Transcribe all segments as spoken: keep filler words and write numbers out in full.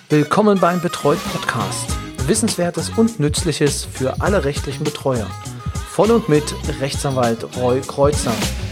Willkommen beim Betreut Podcast. Wissenswertes und Nützliches für alle rechtlichen Betreuer. Von und mit Rechtsanwalt Roy Kreuzer.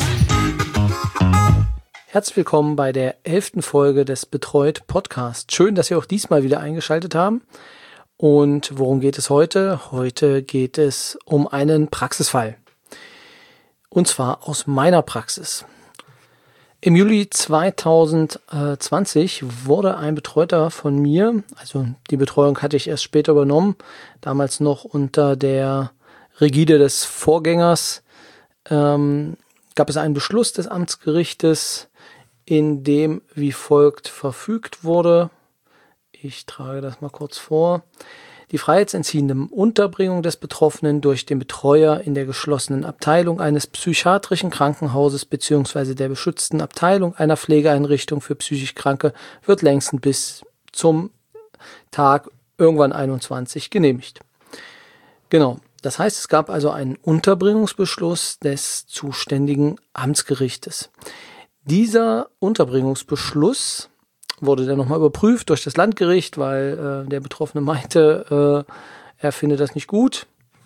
Herzlich willkommen bei der elften Folge des Betreut Podcast. Schön, dass Sie auch diesmal wieder eingeschaltet haben. Und worum geht es heute? Heute geht es um einen Praxisfall. Und zwar aus meiner Praxis. Im Juli zweitausendzwanzig wurde ein Betreuter von mir, also die Betreuung hatte ich erst später übernommen, damals noch unter der Rigide des Vorgängers, ähm, gab es einen Beschluss des Amtsgerichtes, in dem wie folgt verfügt wurde. Ich trage das mal kurz vor. Die freiheitsentziehende Unterbringung des Betroffenen durch den Betreuer in der geschlossenen Abteilung eines psychiatrischen Krankenhauses bzw. der beschützten Abteilung einer Pflegeeinrichtung für psychisch Kranke wird längstens bis zum Tag irgendwann einundzwanzig genehmigt. Genau, das heißt, es gab also einen Unterbringungsbeschluss des zuständigen Amtsgerichtes. Dieser Unterbringungsbeschluss wurde dann nochmal überprüft durch das Landgericht, weil äh, der Betroffene meinte, äh, er findet das nicht gut.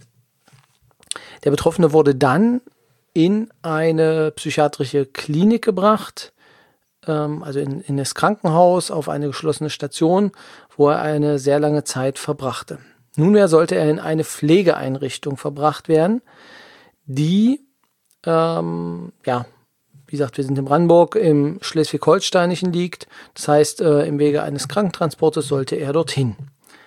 Der Betroffene wurde dann in eine psychiatrische Klinik gebracht, ähm, also in, in das Krankenhaus, auf eine geschlossene Station, wo er eine sehr lange Zeit verbrachte. Nunmehr sollte er in eine Pflegeeinrichtung verbracht werden, die, ähm, ja, wie gesagt, wir sind in Brandenburg, im Schleswig-Holsteinischen liegt. Das heißt, äh, im Wege eines Krankentransportes sollte er dorthin.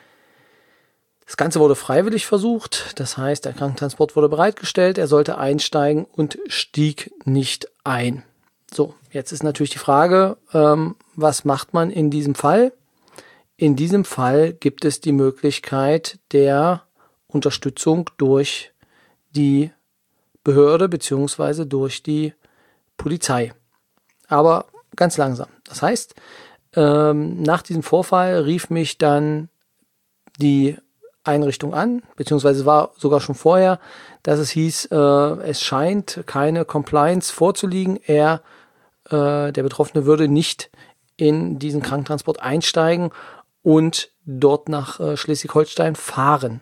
Das Ganze wurde freiwillig versucht. Das heißt, der Krankentransport wurde bereitgestellt. Er sollte einsteigen und stieg nicht ein. So, jetzt ist natürlich die Frage, ähm, was macht man in diesem Fall? In diesem Fall gibt es die Möglichkeit der Unterstützung durch die Behörde bzw. durch die Polizei. Aber ganz langsam. Das heißt, ähm, nach diesem Vorfall rief mich dann die Einrichtung an, beziehungsweise war sogar schon vorher, dass es hieß, äh, es scheint keine Compliance vorzuliegen. Er, äh, der Betroffene, würde nicht in diesen Krankentransport einsteigen und dort nach äh, Schleswig-Holstein fahren.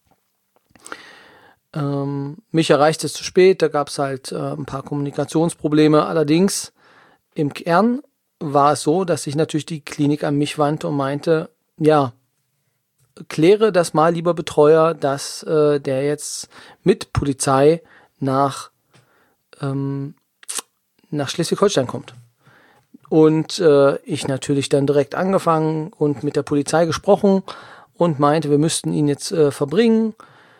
Ähm, mich erreichte es zu spät, da gab es halt äh, ein paar Kommunikationsprobleme. Allerdings im Kern war es so, dass sich natürlich die Klinik an mich wandte und meinte, ja, kläre das mal, lieber Betreuer, dass äh, der jetzt mit Polizei nach, ähm, nach Schleswig-Holstein kommt. Und äh, ich natürlich dann direkt angefangen und mit der Polizei gesprochen und meinte, wir müssten ihn jetzt äh, verbringen.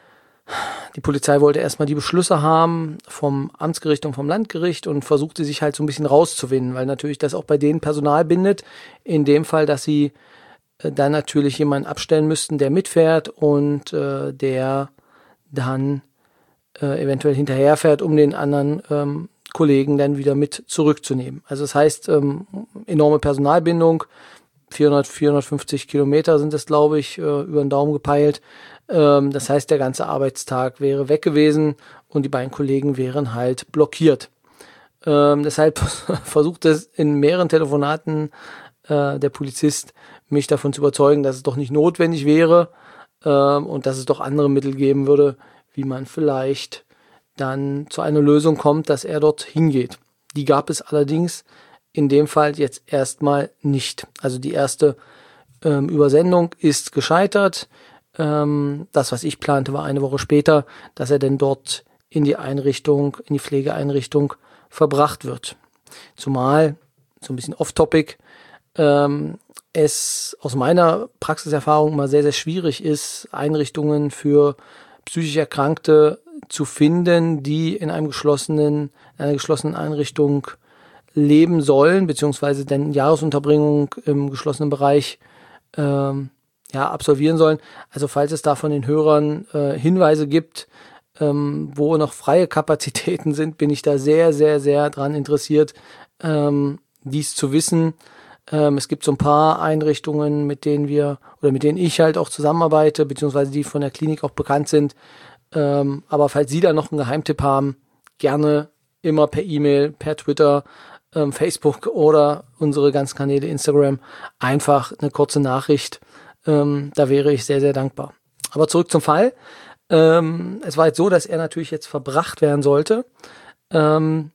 Die Polizei wollte erstmal die Beschlüsse haben vom Amtsgericht und vom Landgericht und versuchte sich halt so ein bisschen rauszuwinden, weil natürlich das auch bei denen Personal bindet. In dem Fall, dass sie äh, dann natürlich jemanden abstellen müssten, der mitfährt und äh, der dann äh, eventuell hinterherfährt, um den anderen ähm, Kollegen dann wieder mit zurückzunehmen. Also das heißt, ähm, enorme Personalbindung, vierhundert, vierhundertfünfzig Kilometer sind es, glaube ich, äh, über den Daumen gepeilt. Das heißt, der ganze Arbeitstag wäre weg gewesen und die beiden Kollegen wären halt blockiert. Ähm, deshalb versucht es in mehreren Telefonaten äh, der Polizist, mich davon zu überzeugen, dass es doch nicht notwendig wäre ähm, und dass es doch andere Mittel geben würde, wie man vielleicht dann zu einer Lösung kommt, dass er dort hingeht. Die gab es allerdings in dem Fall jetzt erstmal nicht. Also die erste ähm, Übersendung ist gescheitert. Das, was ich plante, war eine Woche später, dass er denn dort in die Einrichtung, in die Pflegeeinrichtung verbracht wird. Zumal, so ein bisschen off-topic, ähm, es aus meiner Praxiserfahrung immer sehr, sehr schwierig ist, Einrichtungen für psychisch Erkrankte zu finden, die in einem geschlossenen, in einer geschlossenen Einrichtung leben sollen, beziehungsweise dann Jahresunterbringung im geschlossenen Bereich ähm, ja, absolvieren sollen. Also falls es da von den Hörern äh, Hinweise gibt, ähm, wo noch freie Kapazitäten sind, bin ich da sehr, sehr, sehr dran interessiert, ähm, dies zu wissen. Ähm, es gibt so ein paar Einrichtungen, mit denen wir oder mit denen ich halt auch zusammenarbeite, beziehungsweise die von der Klinik auch bekannt sind. Ähm, aber falls Sie da noch einen Geheimtipp haben, gerne immer per E-Mail, per Twitter ähm, Facebook oder unsere ganzen Kanäle Instagram einfach eine kurze Nachricht. Ähm, da wäre ich sehr, sehr dankbar. Aber zurück zum Fall. Ähm, es war jetzt so, dass er natürlich jetzt verbracht werden sollte. Ähm,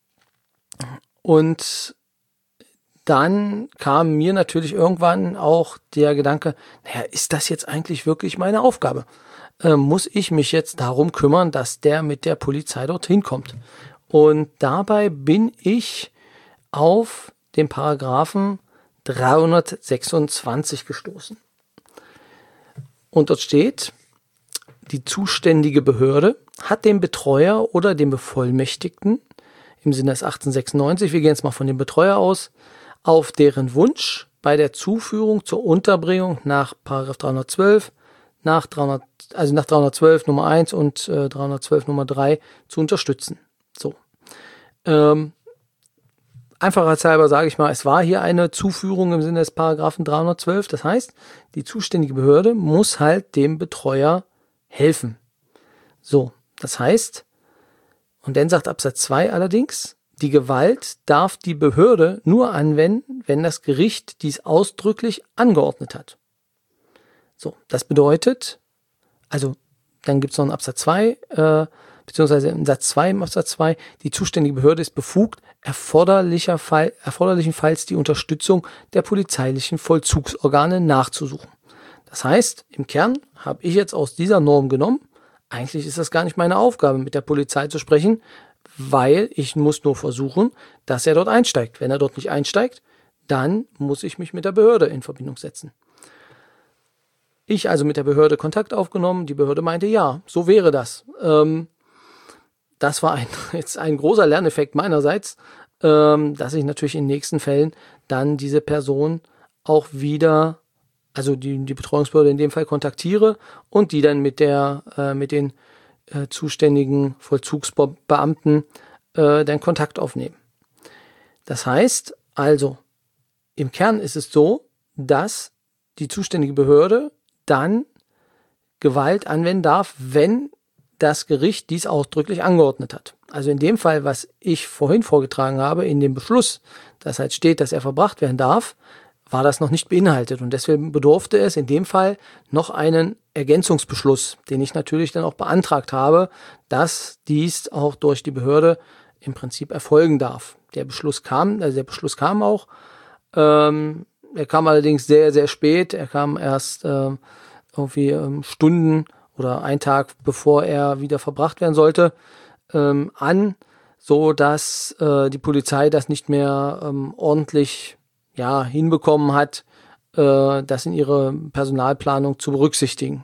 und dann kam mir natürlich irgendwann auch der Gedanke, naja, ist das jetzt eigentlich wirklich meine Aufgabe? Ähm, muss ich mich jetzt darum kümmern, dass der mit der Polizei dorthin kommt? Und dabei bin ich auf den Paragraphen dreihundertsechsundzwanzig gestoßen. Und dort steht, die zuständige Behörde hat dem Betreuer oder dem Bevollmächtigten, im Sinne des achtzehnhundertsechsundneunzig, wir gehen jetzt mal von dem Betreuer aus, auf deren Wunsch bei der Zuführung zur Unterbringung nach Paragraph dreihundertzwölf, nach dreihundert, also nach dreihundertzwölf Nummer eins und äh, dreihundertzwölf Nummer drei zu unterstützen. So. Ähm, Einfachheitshalber sage ich mal, es war hier eine Zuführung im Sinne des Paragraphen dreihundertzwölf. Das heißt, die zuständige Behörde muss halt dem Betreuer helfen. So, das heißt, und dann sagt Absatz zwei allerdings, die Gewalt darf die Behörde nur anwenden, wenn das Gericht dies ausdrücklich angeordnet hat. So, das bedeutet, also dann gibt es noch einen Absatz zwei, äh, beziehungsweise im Satz zwei im Absatz zwei, die zuständige Behörde ist befugt, erforderlicher Fall, erforderlichenfalls die Unterstützung der polizeilichen Vollzugsorgane nachzusuchen. Das heißt, im Kern habe ich jetzt aus dieser Norm genommen, eigentlich ist das gar nicht meine Aufgabe, mit der Polizei zu sprechen, weil ich muss nur versuchen, dass er dort einsteigt. Wenn er dort nicht einsteigt, dann muss ich mich mit der Behörde in Verbindung setzen. Ich also mit der Behörde Kontakt aufgenommen, die Behörde meinte, ja, so wäre das. Ähm, das war ein, jetzt ein großer Lerneffekt meinerseits, ähm, dass ich natürlich in den nächsten Fällen dann diese Person auch wieder, also die, die Betreuungsbehörde in dem Fall kontaktiere und die dann mit der, äh, mit den äh, zuständigen Vollzugsbeamten äh, dann Kontakt aufnehmen. Das heißt also, im Kern ist es so, dass die zuständige Behörde dann Gewalt anwenden darf, wenn das Gericht dies ausdrücklich angeordnet hat. Also in dem Fall, was ich vorhin vorgetragen habe, in dem Beschluss, dass halt steht, dass er verbracht werden darf, war das noch nicht beinhaltet. Und deswegen bedurfte es in dem Fall noch einen Ergänzungsbeschluss, den ich natürlich dann auch beantragt habe, dass dies auch durch die Behörde im Prinzip erfolgen darf. Der Beschluss kam, also der Beschluss kam auch. Ähm, er kam allerdings sehr, sehr spät. Er kam erst äh, irgendwie ähm, Stunden oder einen Tag bevor er wieder verbracht werden sollte, ähm, an, so dass äh, die Polizei das nicht mehr ähm, ordentlich ja, hinbekommen hat, äh, das in ihre Personalplanung zu berücksichtigen.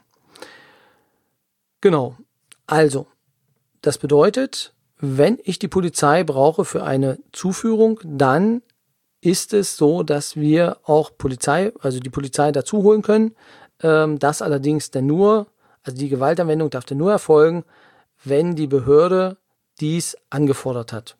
Genau. Also, das bedeutet, wenn ich die Polizei brauche für eine Zuführung, dann ist es so, dass wir auch Polizei, also die Polizei dazu holen können. Ähm, das allerdings dann nur, also die Gewaltanwendung darf dann nur erfolgen, wenn die Behörde dies angefordert hat.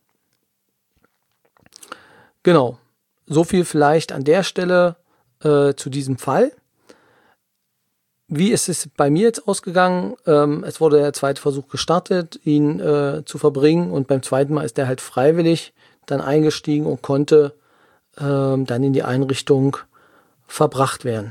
Genau. So viel vielleicht an der Stelle äh, zu diesem Fall. Wie ist es bei mir jetzt ausgegangen? Ähm, es wurde der zweite Versuch gestartet, ihn äh, zu verbringen, und beim zweiten Mal ist er halt freiwillig dann eingestiegen und konnte ähm, dann in die Einrichtung verbracht werden.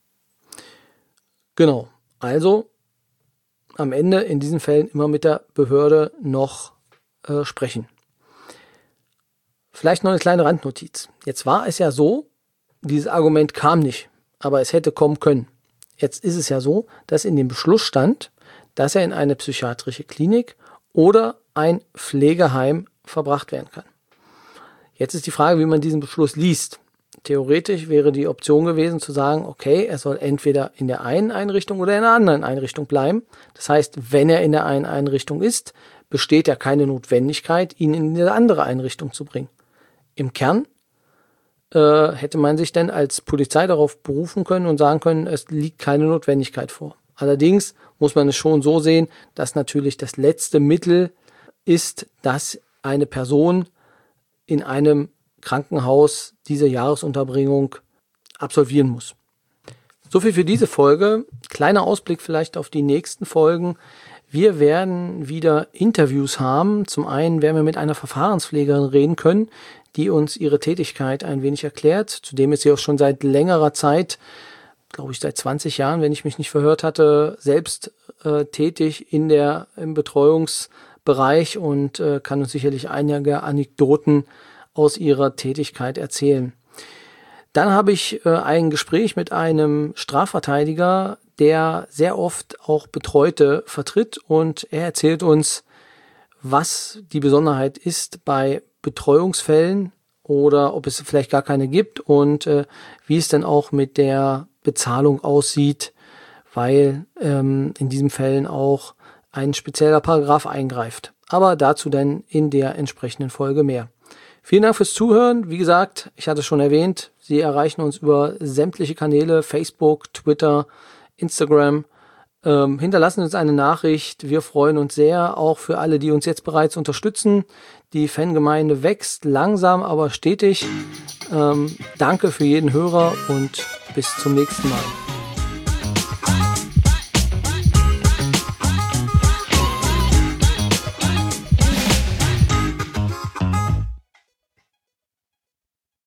Genau, also am Ende in diesen Fällen immer mit der Behörde noch äh, sprechen. Vielleicht noch eine kleine Randnotiz. Jetzt war es ja so, dieses Argument kam nicht, aber es hätte kommen können. Jetzt ist es ja so, dass in dem Beschluss stand, dass er in eine psychiatrische Klinik oder ein Pflegeheim verbracht werden kann. Jetzt ist die Frage, wie man diesen Beschluss liest. Theoretisch wäre die Option gewesen zu sagen, okay, er soll entweder in der einen Einrichtung oder in der anderen Einrichtung bleiben. Das heißt, wenn er in der einen Einrichtung ist, besteht ja keine Notwendigkeit, ihn in eine andere Einrichtung zu bringen. Im Kern äh, hätte man sich dann als Polizei darauf berufen können und sagen können, es liegt keine Notwendigkeit vor. Allerdings muss man es schon so sehen, dass natürlich das letzte Mittel ist, dass eine Person in einem Krankenhaus diese Jahresunterbringung absolvieren muss. So viel für diese Folge. Kleiner Ausblick vielleicht auf die nächsten Folgen. Wir werden wieder Interviews haben. Zum einen werden wir mit einer Verfahrenspflegerin reden können, die uns ihre Tätigkeit ein wenig erklärt. Zudem ist sie auch schon seit längerer Zeit, glaube ich seit zwanzig Jahren, wenn ich mich nicht verhört hatte, selbst äh, tätig in der, im Betreuungsbereich und äh, kann uns sicherlich einige Anekdoten aus ihrer Tätigkeit erzählen. Dann habe ich äh, ein Gespräch mit einem Strafverteidiger, der sehr oft auch Betreute vertritt, und er erzählt uns, was die Besonderheit ist bei Betreuungsfällen oder ob es vielleicht gar keine gibt und äh, wie es dann auch mit der Bezahlung aussieht, weil ähm, in diesen Fällen auch ein spezieller Paragraph eingreift. Aber dazu dann in der entsprechenden Folge mehr. Vielen Dank fürs Zuhören. Wie gesagt, ich hatte es schon erwähnt, Sie erreichen uns über sämtliche Kanäle, Facebook, Twitter, Instagram. Ähm, hinterlassen uns eine Nachricht. Wir freuen uns sehr, auch für alle, die uns jetzt bereits unterstützen. Die Fangemeinde wächst langsam, aber stetig. Ähm, danke für jeden Hörer und bis zum nächsten Mal.